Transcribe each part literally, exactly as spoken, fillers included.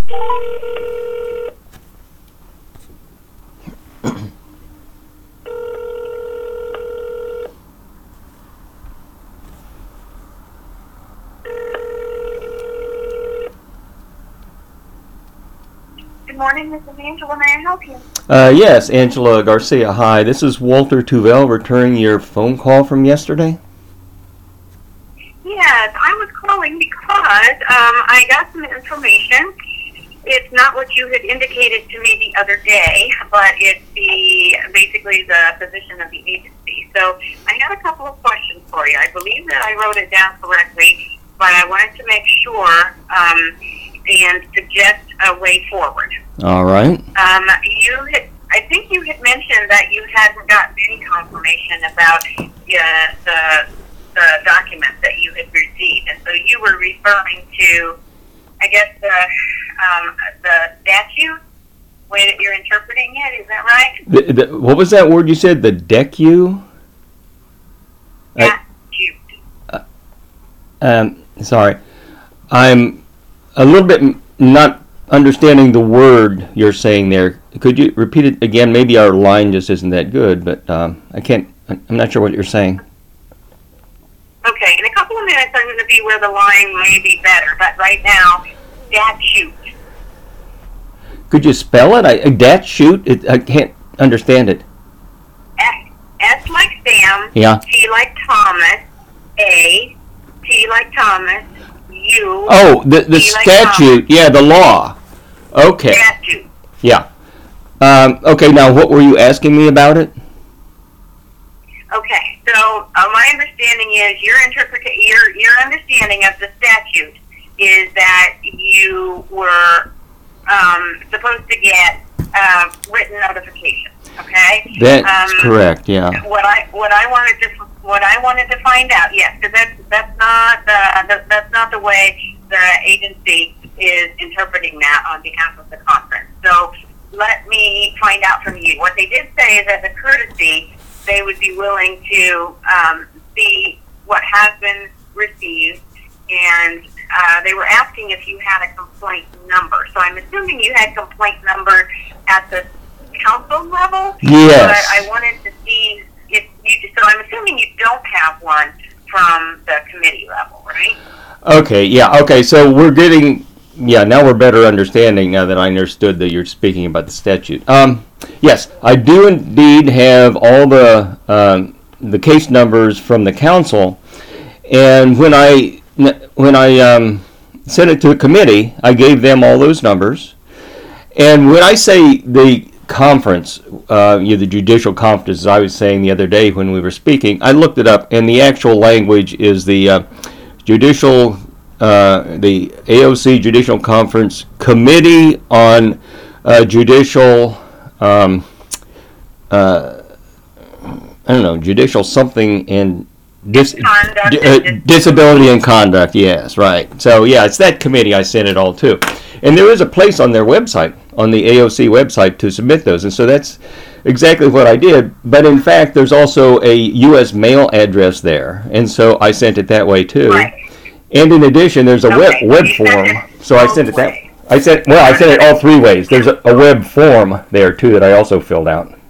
Good morning, this is Angela. May I help you? Uh, yes, Angela Garcia. Hi, this is Walter Tuvel returning your phone call from yesterday. Yes, I was calling because um, I got some information. It's not what you had indicated to me the other day, but it's the basically the position of the agency. So I had a couple of questions for you. I believe that I wrote it down correctly, but I wanted to make sure um, and suggest a way forward. All right. Um, you had, I think you had mentioned that you hadn't gotten any confirmation about uh, the the document that you had received, and so you were referring to, I guess, the um, the statute way that you're interpreting it. Is that right? The, the, what was that word you said? The decu? Statute. Uh, um, sorry, I'm a little bit m- not understanding the word you're saying there. Could you repeat it again? Maybe our line just isn't that good, but um, I can't. I'm not sure what you're saying. Okay, in a couple of minutes I'm going to be where the line may be better, but right now, statute. Could you spell it? I, that shoot? It, I can't understand it. S, S like Sam, Yeah. T like Thomas, A, T like Thomas, U. Oh, the the T like statute. Yeah, the law. Okay. Statute. Yeah. Um, okay. Now, what were you asking me about it? Okay, so uh, my understanding is your interpreta- your your understanding of the statute is that you were um, supposed to get uh, written notification. Okay, That's um, correct. Yeah. What I what I wanted to what I wanted to find out, yes, because that's that's not the, the that's not the way the agency is interpreting that on behalf of the conference. So let me find out from you. What they did say is, as a courtesy, they would be willing to um, see what has been received, and uh, they were asking if you had a complaint number. So I'm assuming you had complaint number at the council level. Yes. But I wanted to see if you. So I'm assuming you don't have one from the committee level, right? Okay. Yeah. Okay. So we're getting. Yeah. Now we're better understanding. Now that I understood that you're speaking about the statute. Um. Yes, I do indeed have all the um, the case numbers from the council, and when I when I um, sent it to the committee, I gave them all those numbers. And when I say the conference, uh, you know, the judicial conference, as I was saying the other day when we were speaking, I looked it up, and the actual language is the uh, judicial, uh, the A O C Judicial Conference Committee on uh, Judicial. Um, uh, I don't know, judicial something and dis- Conduct d- and uh, dis- disability and conduct. Yes, right. So yeah, it's that committee I sent it all to, and there is a place on their website, on the A O C website, to submit those, and so that's exactly what I did. But in fact, there's also a U S mail address there, and so I sent it that way too. Right. And in addition, there's a Okay, web web you sent form, it so I both sent it that. ways. I sent well. I sent it all three ways. There's a, a web form there too that I also filled out.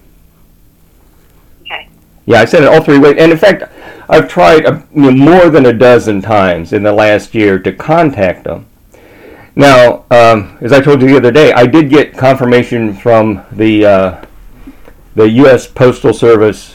Okay. Yeah, I sent it all three ways. And in fact, I've tried a, you know, more than a dozen times in the last year to contact them. Now, um, as I told you the other day, I did get confirmation from the uh, the U S Postal Service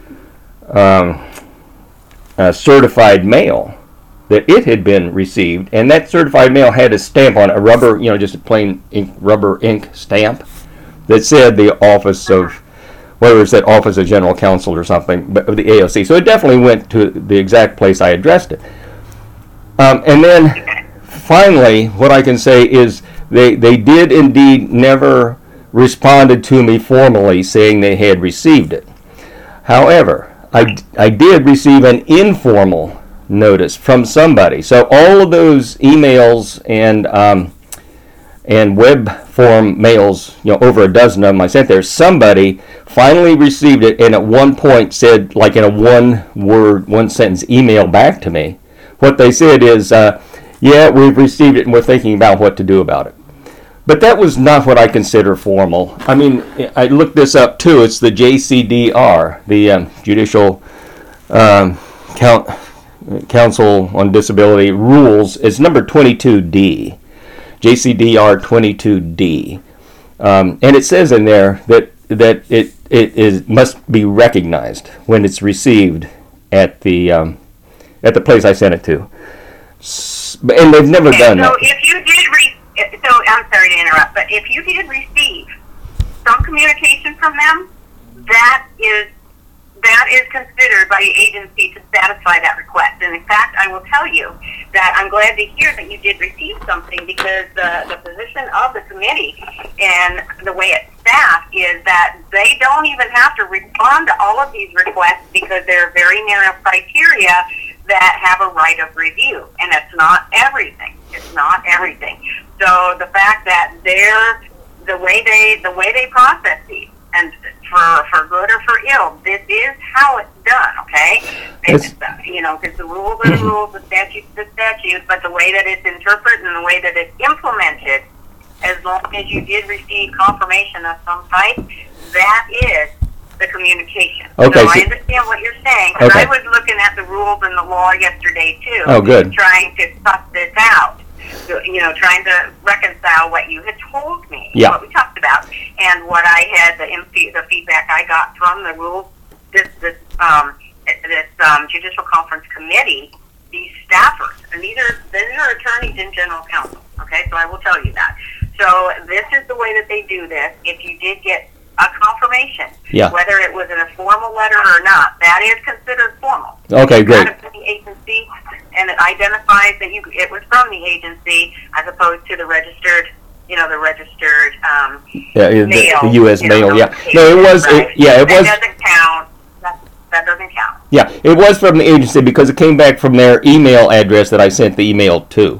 um, uh, certified mail that it had been received, and that certified mail had a stamp on it, a rubber, you know, just a plain ink, rubber ink stamp that said the office of, whether it said Office of General Counsel or something, but of the A O C. So it definitely went to the exact place I addressed it. Um, and then finally, what I can say is they, they did indeed never responded to me formally saying they had received it. However, I, I did receive an informal notice from somebody. So all of those emails and um, and web form mails, you know, over a dozen of them I sent there, somebody finally received it and at one point said, like in a one-word, one-sentence email back to me, what they said is, uh, yeah, we've received it and we're thinking about what to do about it. but that was not what I consider formal. I mean, I looked this up too. It's the J C D R, the um, Judicial um, Count, Council on Disability Rules. It's number twenty-two D, J C D R twenty-two D, um, and it says in there that that it it is must be recognized when it's received at the um, at the place I sent it to. S- And they've never Okay, done so that. if you did, re- so I'm sorry to interrupt, but if you did receive some communication from them, that is that is considered by the agency to satisfy that request. And in fact, I will tell you that I'm glad to hear that you did receive something, because the, the position of the committee and the way it's staffed is that they don't even have to respond to all of these requests, because there are very narrow criteria that have a right of review, and it's not everything. It's not everything. So the fact that they're the way they the way they process these, and for for good or for ill, this is how it's done. Okay, it's, you know, because the rules are the rules, the statute's the statute, but the way that it's interpreted and the way that it's implemented, as long as you did receive confirmation of some type, that is the communication. Okay, so so- I understand what you're saying, because Okay. I was looking at the rules and the law yesterday too. Oh, good. Trying to suss this out. So, you know, trying to reconcile what you had told me, Yeah. what we talked about, and what I had, the, inf- the feedback I got from the rules, this, this, um, this um, Judicial Conference Committee, these staffers, and these are, these are attorneys in general counsel, okay, so I will tell you that. So this is the way that they do this. If you did get a confirmation, Yeah. whether it was in a formal letter or not, that is considered formal. Okay, great. Got it from the agency, and it identifies that you it was from the agency, as opposed to the registered, you know, the registered um, Yeah, the, mail, the U S you know, mail. Yeah, notification, no, it was. right? It, yeah, it that was. doesn't count. That, that doesn't count. Yeah, it was from the agency because it came back from their email address that I sent the email to.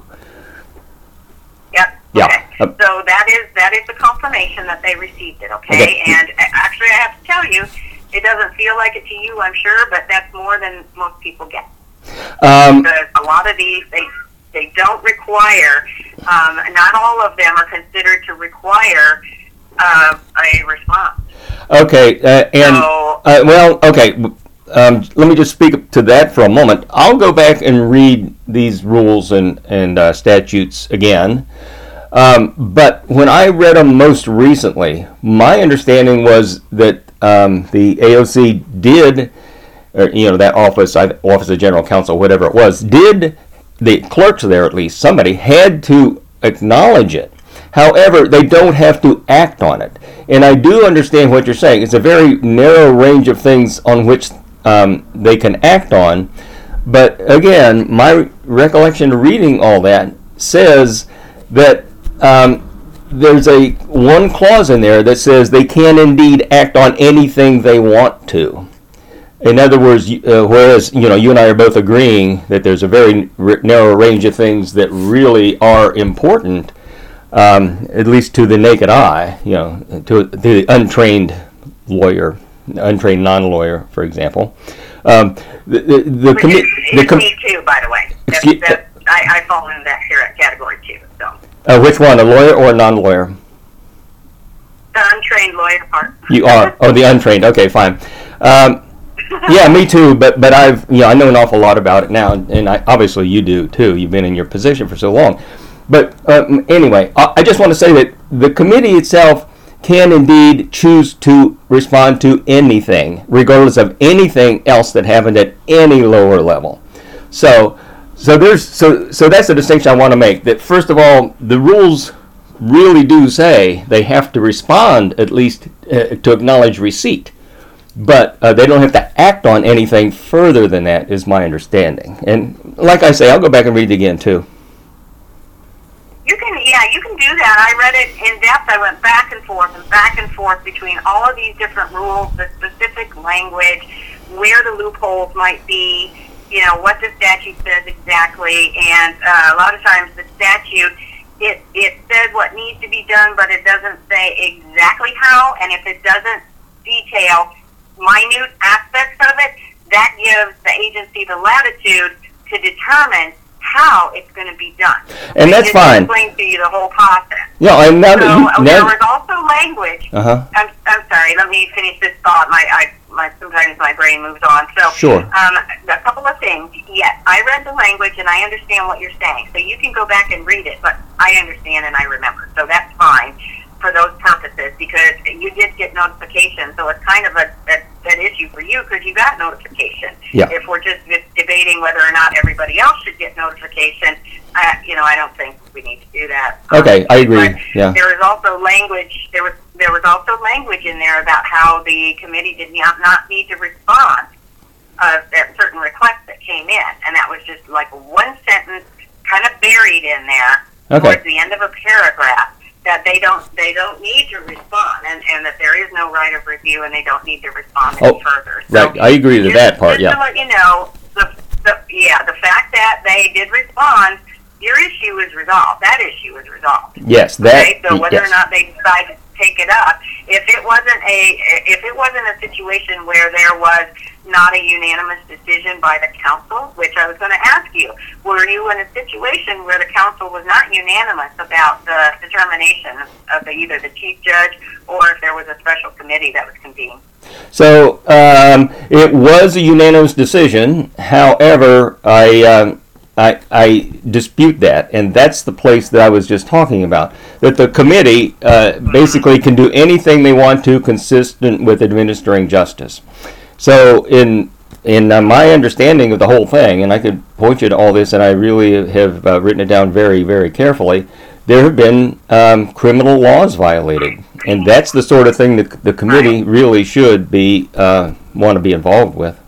Yep. Yeah. Okay. Uh, So that is that is the confirmation that they received it. Okay. Okay. And uh, actually, I have to tell you, it doesn't feel like it to you, I'm sure, but that's more than most people get. Um, Because a lot of these, they they don't require. Um, not all of them are considered to require uh, a response. okay, uh, and So- uh, well, okay. Um, let me just speak to that for a moment. I'll go back and read these rules and and uh, statutes again. Um, but when I read them most recently, my understanding was that um, the A O C did, or, you know, that office, I- Office of General Counsel, whatever it was, did, the clerks there at least, somebody had to acknowledge it. However, they don't have to act on it. And I do understand what you're saying. It's a very narrow range of things on which um, they can act on. But again, my recollection of reading all that says that um, there's a one clause in there that says they can indeed act on anything they want to. In other words, uh, whereas you know you and I are both agreeing that there's a very r- narrow range of things that really are important, um, at least to the naked eye, you know, to, to the untrained lawyer, untrained non-lawyer, for example. Um, the the, the, Which commi- is, the is com- me too, by the way. That's, Excuse- that's, I, I fall in that here at category two. So uh, which one, a lawyer or a non-lawyer? the untrained lawyer part. You are. Oh, the untrained. Okay, fine. Um, yeah, me too. But but I've you know I know an awful lot about it now, and I, obviously you do too. You've been in your position for so long. But um, anyway, I, I just want to say that the committee itself can indeed choose to respond to anything, regardless of anything else that happened at any lower level. So so there's so so that's the distinction I want to make. That first of all, the rules really do say they have to respond at least uh, to acknowledge receipt. But uh, they don't have to act on anything further than that, is my understanding. And like I say, I'll go back and read it again, too. You can, yeah, you can do that. I read it in depth. I went back and forth and back and forth between all of these different rules, the specific language, where the loopholes might be, you know, what the statute says exactly. And uh, a lot of times the statute, it, it says what needs to be done, but it doesn't say exactly how. And if it doesn't detail minute aspects of it, that gives the agency the latitude to determine how it's going to be done. And that's fine. Explain to you the whole process. Yeah, and now So that you, uh, now, there was also language. uh-huh. I'm, I'm sorry. Let me finish this thought. My, I, my sometimes my brain moves on. So Sure. um, a couple of things. Yes, I read the language and I understand what you're saying. So you can go back and read it, but I understand and I remember. So that's fine for those purposes because you did get notification. So it's kind of a, a an issue for you because you got notification. Yeah. If we're just debating whether or not everybody else should get notification, uh, you know, I don't think we need to do that. Okay, I agree. But Yeah. there was also language. There was there was also language in there about how the committee did not not need to respond uh, at certain requests that came in, and that was just like one sentence, kind of buried in there Okay. towards the end of a paragraph. That they don't they don't need to respond, and, and that there is no right of review, and they don't need to respond any Oh, further. Right, I agree to just, that part, just yeah. to let you know, the, the yeah, the fact that they did respond, your issue is resolved. That issue is resolved. Yes, that, Okay, so whether yes. or not they decide to take it up, if it wasn't a if it wasn't a situation where there was not a unanimous decision by the council, which I was going to ask you, were you in a situation where the council was not unanimous about the determination of the, either the chief judge or if there was a special committee that was convened? So um, it was a unanimous decision. However, I, um, I I dispute that, and that's the place that I was just talking about. That the committee uh, basically can do anything they want to, consistent with administering justice. So in in uh, my understanding of the whole thing, and I could point you to all this, and I really have uh, written it down very, very carefully. There have been um, criminal laws violated, and that's the sort of thing that the committee really should be uh, want to be involved with.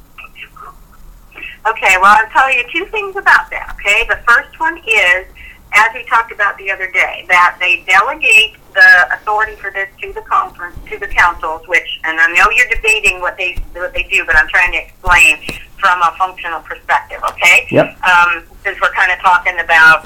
Okay, well, I'll tell you two things about that, okay? The first one is, as we talked about the other day, that they delegate the authority for this to the conference, to the councils, which, and I know you're debating what they what they do, but I'm trying to explain from a functional perspective, okay? Yep. Um, since we're kind of talking about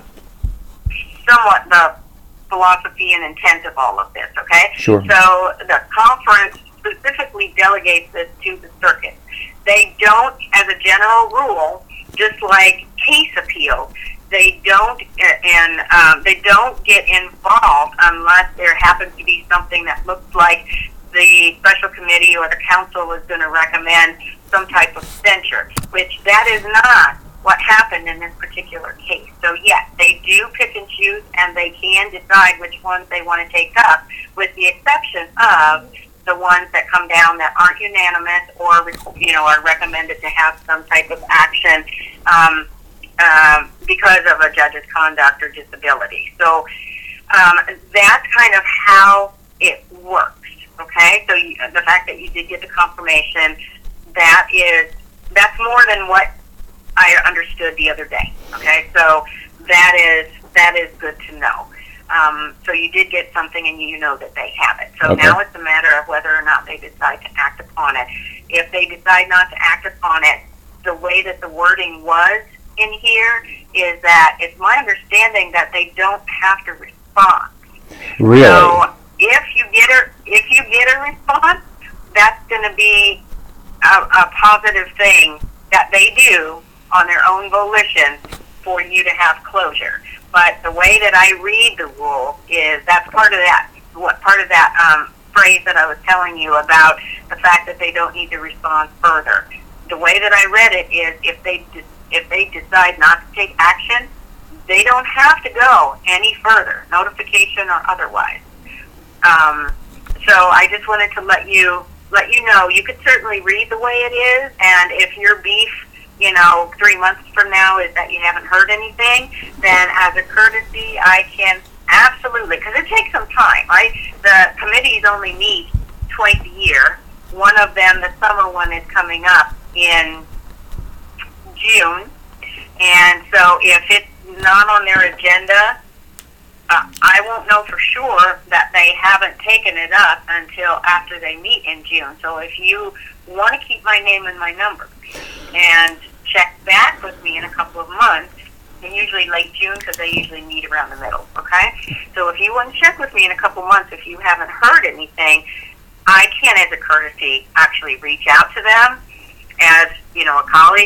somewhat the philosophy and intent of all of this, okay? Sure. So the conference specifically delegates this to the circuit. They don't, as a general rule, just like case appeals, they don't and um, they don't get involved unless there happens to be something that looks like the special committee or the council is going to recommend some type of censure, which that is not what happened in this particular case. So yes, they do pick and choose, and they can decide which ones they want to take up, with the exception of the ones that come down that aren't unanimous or, you know, are recommended to have some type of action um, um, because of a judge's conduct or disability. So um, that's kind of how it works, okay? So you, the fact that you did get the confirmation, that is, that's more than what I understood the other day, okay? So that is, that is good to know. Um, so you did get something, and you know that they have it. So Okay. now it's a matter of whether or not they decide to act upon it. If they decide not to act upon it, the way that the wording was in here is that it's my understanding that they don't have to respond. Really? So if you get a if you get a response, that's going to be a, a positive thing that they do on their own volition for you to have closure. But the way that I read the rule is that's part of that what part of that um, phrase that I was telling you about the fact that they don't need to respond further. The way that I read it is if they if they decide not to take action, they don't have to go any further, notification or otherwise. Um, so I just wanted to let you let you know. You could certainly read the way it is, and if your beef, you know, three months from now is that you haven't heard anything, then as a courtesy, I can absolutely, because it takes some time, right? The committees only meet twice a year. One of them, the summer one, is coming up in June, and so if it's not on their agenda, uh, I won't know for sure that they haven't taken it up until after they meet in June. So if you want to keep my name and my number and check back with me in a couple of months, and usually late June because they usually meet around the middle, okay? So if you want to check with me in a couple of months, if you haven't heard anything, I can, as a courtesy, actually reach out to them as, you know, a colleague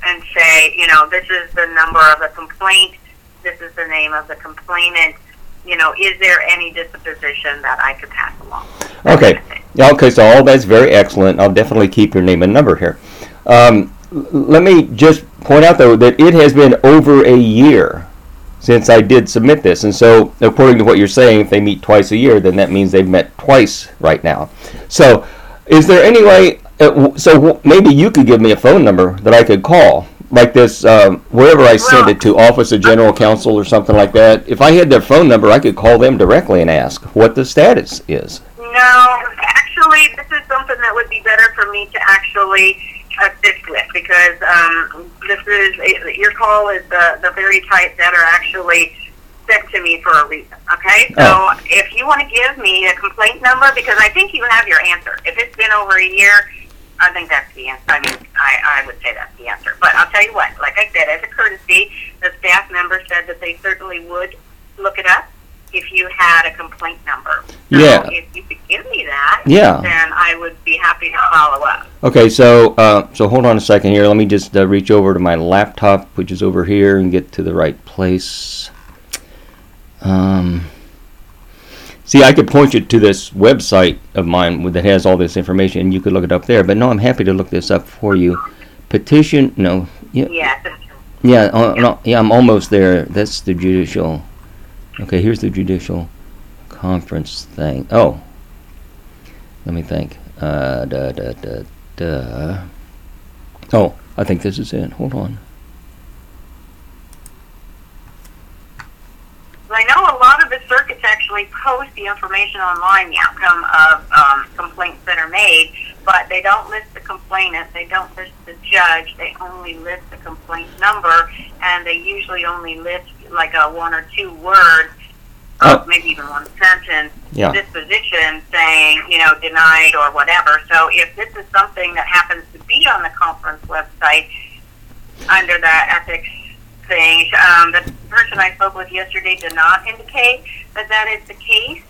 and say, you know, this is the number of the complaint, this is the name of the complainant, you know, is there any disposition that I could pass along? Okay. Okay, so all that's very excellent. I'll definitely keep your name and number here. Um, l- let me just point out, though, that it has been over a year since I did submit this. And so, according to what you're saying, if they meet twice a year, then that means they've met twice right now. So, is there any way, uh, w- so w- maybe you could give me a phone number that I could call, like this, um, wherever I send it to, Office of General Counsel or something like that. If I had their phone number, I could call them directly and ask what the status is. No, actually, this is something that would be better for me to actually assist with, because um, this is your call is the, the very type that are actually sent to me for a reason. Okay, so Oh. if you want to give me a complaint number, because I think you have your answer. If it's been over a year, I think that's the answer. I mean, I, I would say that's the answer. But I'll tell you what, like I said, as a courtesy, the staff member said that they certainly would look it up if you had a complaint number. So Yeah. if you could give me that, Yeah. then I would be happy to follow up. Okay, so uh, so hold on a second here. Let me just uh, reach over to my laptop, which is over here, and get to the right place. Um, see, I could point you to this website of mine that has all this information, and you could look it up there. But no, I'm happy to look this up for you. Petition, no, yeah, Yes. yeah, uh, no, yeah, I'm almost there. That's the judicial. Okay, here's the judicial conference thing. Oh, let me think. Uh, da, da, da, da. Oh, I think this is it. Hold on. I know a lot of the circuits actually post the information online, the outcome of um, complaints that are made, but they don't list the complainant, they don't list the judge, they only list the complaint number, and they usually only list like a one or two words, or Oh. maybe even one sentence, Yeah. disposition saying, you know, denied or whatever. So if this is something that happens to be on the conference website under the ethics thing, um, the person I spoke with yesterday did not indicate that that is the case.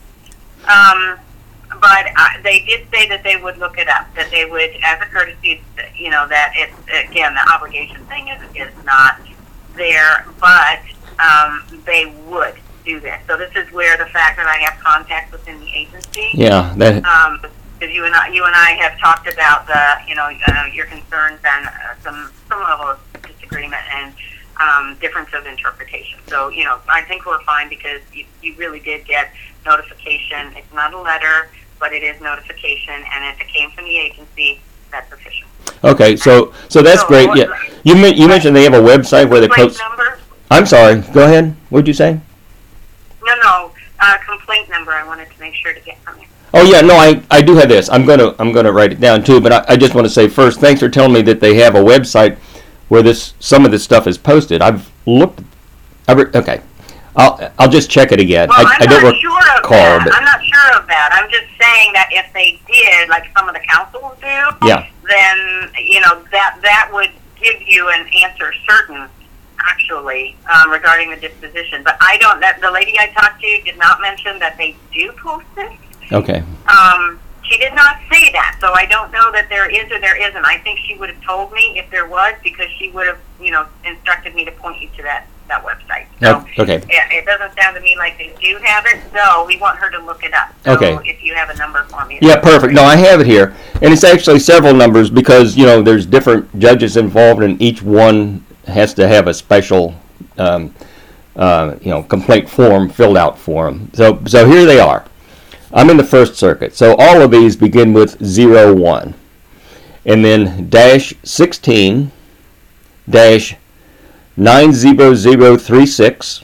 Um, but uh, they did say that they would look it up, that they would, as a courtesy, you know, that it's, again, the obligation thing is, is not there, but um, they would do this. So this is where the fact that I have contacts within the agency, Yeah, that. um, because you and I, you and I have talked about the, you know, uh, your concerns and uh, some some level of disagreement and um, difference of interpretation. So, you know, I think we're fine because you, you really did get notification. It's not a letter, but it is notification, and if it came from the agency, that's official. Okay, so so that's So great. what- Yeah, you men- you mentioned they have a website where they Complaint post. number? I'm sorry. Go ahead. What'd you say? No, no, uh, complaint number. I wanted to make sure to get from you. Oh yeah, no, I, I do have this. I'm gonna I'm gonna write it down too. But I, I just want to say first, thanks for telling me that they have a website where this some of this stuff is posted. I've looked. I re, okay, I'll I'll just check it again. Well, I, I'm I don't not sure of recall, that. but I'm not sure of that. I'm just saying that if they did, like some of the councils do, Yeah. then you know that that would give you an answer certain, actually, um, regarding the disposition. But I don't. That the lady I talked to did not mention that they do post it. okay, Um, she did not say that, so I don't know that there is or there isn't. I think she would have told me if there was, because she would have, you know, instructed me to point you to that, that website. So Oh, okay. it, it doesn't sound to me like they do have it, so we want her to look it up. So Okay. if you have a number for me. Yeah, perfect. No, I have it here, and it's actually several numbers because you know there's different judges involved, and each one has to have a special, um, uh, you know, complaint form filled out for them. So, so here they are. I'm in the First Circuit, so all of these begin with zero one, and then dash sixteen, dash nine zero zero three six,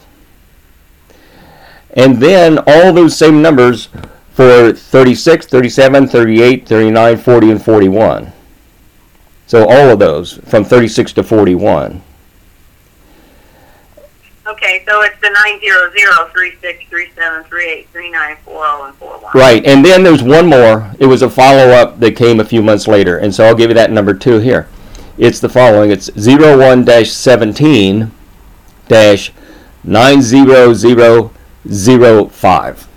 and then all those same numbers for thirty-six, thirty-seven, thirty-eight, thirty-nine, forty, and forty-one. So all of those from thirty-six to forty-one. Okay, so it's the nine zero zero three six three seven three eight three nine four zero and four one. Right, and then there's one more. It was a follow-up that came a few months later, and so I'll give you that number too here. It's the following. It's zero one dash seventeen dash nine zero zero zero five.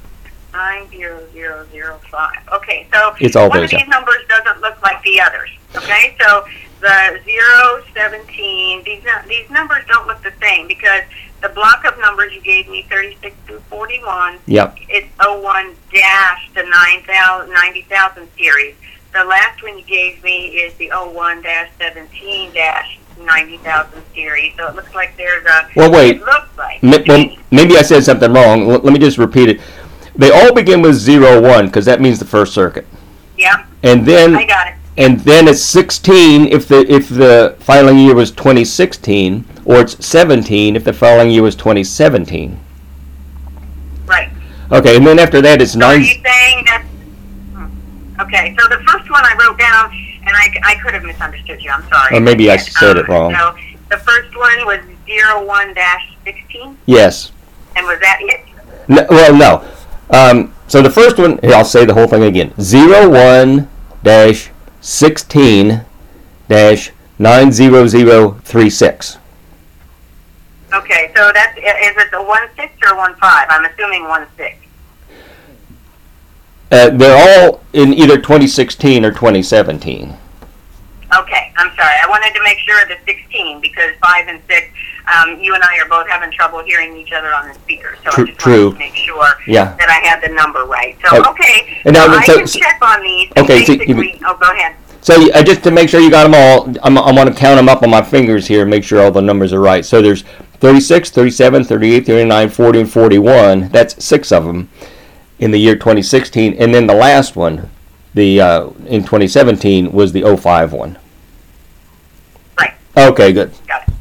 nine zero zero zero five. Okay, so It's all one those, of these yeah. numbers doesn't look like the others. Okay, so the zero, seventeen, these nu- these numbers don't look the same because the block of numbers you gave me, thirty-six through forty-one, Yep. it's oh one dash the nine thousand, ninety thousand series. The last one you gave me is the oh one dash seventeen dash ninety thousand series. So it looks like there's a. Well, wait. It looks like. M- well, maybe I said something wrong. L- let me just repeat it. They all begin with zero one because that means the first circuit, Yep, and then I got it. and then it's sixteen if the if the filing year was twenty sixteen, or it's seventeen if the filing year was twenty seventeen. Right. Okay, and then after that it's So nine. are you saying that? hmm, Okay, so the first one I wrote down, and I, I could have misunderstood you. I'm sorry. Or maybe I Um, said it wrong. So the first one was zero one dash sixteen, Yes. and was that it? No, well, no. Um, so the first one, here, I'll say the whole thing again. zero one dash sixteen dash nine zero zero three six. Okay, so that's, is it the one six or one five? I'm assuming one six. Uh, they're all in either twenty sixteen or twenty seventeen. Okay, I'm sorry. I wanted to make sure of the sixteen because five and six, um, you and I are both having trouble hearing each other on the speaker. So True- I just true. wanted to make sure Yeah. that I had the number right. So, Oh, okay, and now- so I so- can so- check on these. Okay, so you- Basically, oh, go ahead. So uh, just to make sure you got them all, I'm, I want to count them up on my fingers here and make sure all the numbers are right. So there's thirty-six, thirty-seven, thirty-eight, thirty-nine, forty, and forty-one. That's six of them in the year twenty sixteen. And then the last one, the uh, in twenty seventeen, was the oh five one. Right. Okay, good. Got it.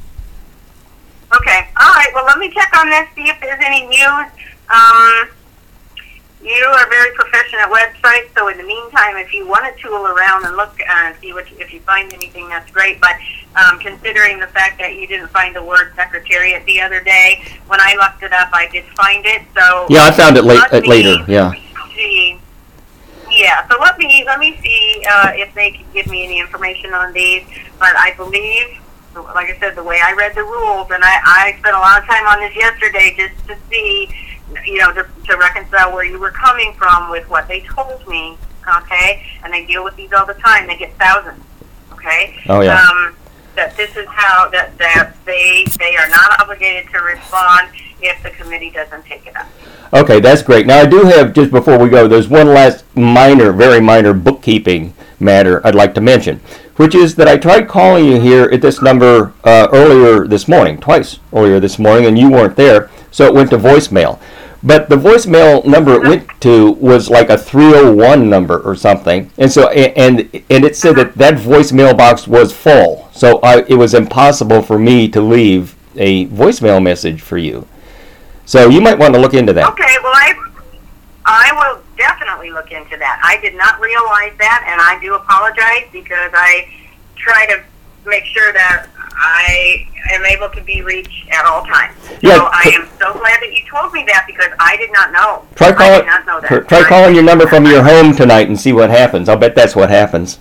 Okay. All right. Well, let me check on this, see if there's any news. Um, you are very proficient at websites, so in the meantime, if you want to tool around and look and see what you, if you find anything, that's great. But um, considering the fact that you didn't find the word secretariat the other day, when I looked it up, I did find it. So Yeah, I found it late, let uh, me later. Yeah. See. Yeah, so let me let me see uh, if they can give me any information on these. But I believe, like I said, the way I read the rules, and I, I spent a lot of time on this yesterday just to see, you know, to, to reconcile where you were coming from with what they told me, okay? And they deal with these all the time. They get thousands, okay? Oh, yeah. Um, that this is how, that, that they, they are not obligated to respond if the committee doesn't take it up. Okay, that's great. Now I do have, just before we go, there's one last minor, very minor bookkeeping matter I'd like to mention, which is that I tried calling you here at this number uh, earlier this morning, twice earlier this morning, and you weren't there, so it went to voicemail. But the voicemail number it went to was like a three oh one number or something, and so and and it said that that voicemail box was full, so I, it was impossible for me to leave a voicemail message for you. So you might want to look into that. Okay, well, I, I will definitely look into that. I did not realize that, and I do apologize because I try to make sure that I am able to be reached at all times. So Yeah, I am so glad that you told me that because I did not know. Try I calling. did not know that. Try, try calling your number from your home tonight and see what happens. I'll bet that's what happens.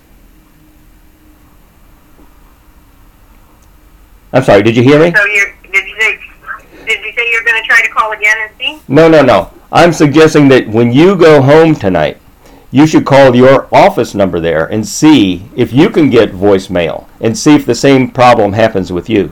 I'm sorry. Did you hear me? So you're, did you say, did you say you're going to try to call again and see? No, no, no. I'm suggesting that when you go home tonight, you should call your office number there and see if you can get voicemail and see if the same problem happens with you.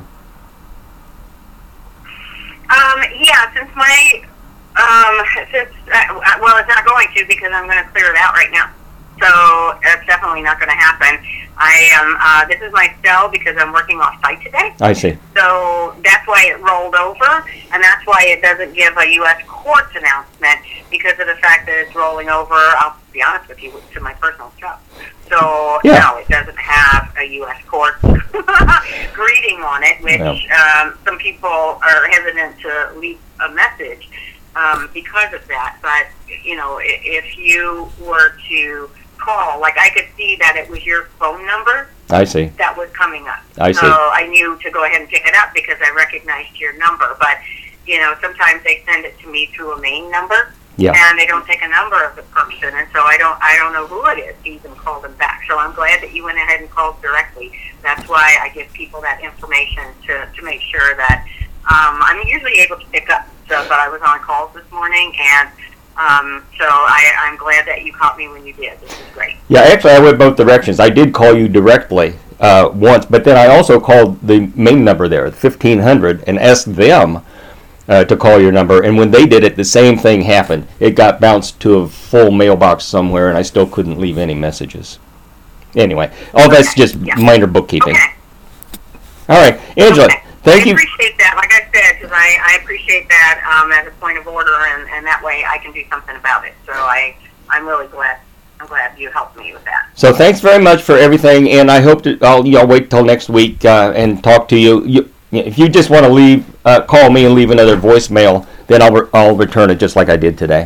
Um, yeah, since my, um, since, uh, well, it's not going to because I'm going to clear it out right now. So that's definitely not going to happen. I am, uh, this is my cell because I'm working off site today. I see. So that's why it rolled over, and that's why it doesn't give a U S courts announcement because of the fact that it's rolling over, I'll be honest with you, to my personal stuff. So, Yeah. no, it doesn't have a U S court greeting on it, which Yeah. um, some people are hesitant to leave a message um, because of that. But, you know, i- if you were to call, like I could see that it was your phone number I see. that was coming up. I see. So I knew to go ahead and pick it up because I recognized your number. But, you know, sometimes they send it to me through a main number. Yeah. And they don't take a number of the person, and so I don't I don't know who it is to even call them back. So I'm glad that you went ahead and called directly. That's why I give people that information to, to make sure that um, I'm usually able to pick up. So, but I was on calls this morning, and Um, so I, I'm glad that you caught me when you did. This is great. Yeah, actually, I went both directions. I did call you directly uh, once, but then I also called the main number there, fifteen hundred, and asked them uh, to call your number. And when they did it, the same thing happened. It got bounced to a full mailbox somewhere, and I still couldn't leave any messages. Anyway, all Okay. that's just Yeah. minor bookkeeping. Okay. All right, Angela, Okay. thank I you. appreciate that, like I said, because I, I appreciate that um, as a point of order, and, and that way I can do something about it. So I, I'm really glad. I'm glad you helped me with that. So thanks very much for everything, and I hope to. I'll you know wait till next week uh, and talk to you. you. If you just want to leave, uh, call me and leave another voicemail, then I'll re- I'll return it just like I did today.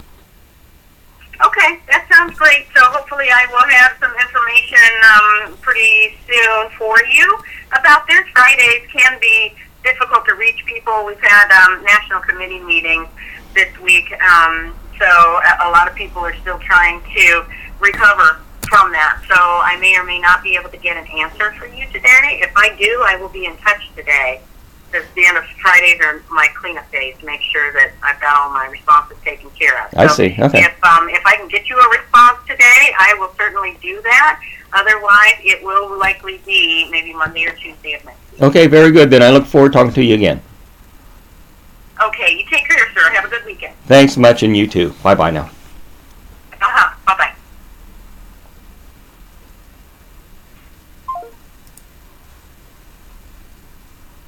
Okay, that sounds great. So hopefully I will have some information um, pretty soon for you about this. Fridays can be difficult to reach people. We've had um, national committee meetings this week, um, so a, a lot of people are still trying to recover from that. So I may or may not be able to get an answer for you today. If I do, I will be in touch today. Because the end of Fridays are my cleanup days to make sure that I've got all my responses taken care of. I So see. Okay. If um, if I can get you a response today, I will certainly do that. Otherwise, it will likely be maybe Monday or Tuesday of next week. Okay, very good. Then I look forward to talking to you again. Okay, you take care, sir. Have a good weekend. Thanks much, and you too. Bye bye now.